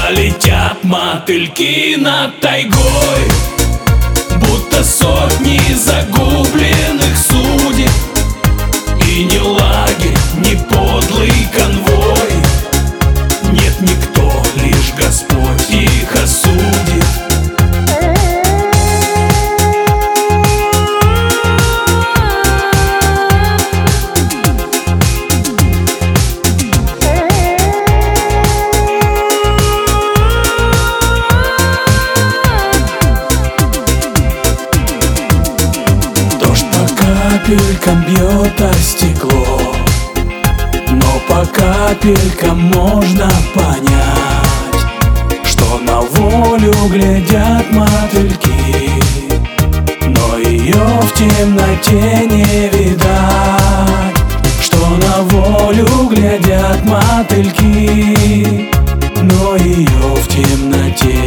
Летят мотыльки над тайгой, будто сотни загубленных судеб. И ни лагерь, ни подлый конвой, нет никто, лишь Господь их осудит. Капелькам бьет о стекло, но по капелькам можно понять, что на волю глядят мотыльки, но ее в темноте не видать. Что на волю глядят мотыльки, но ее в темноте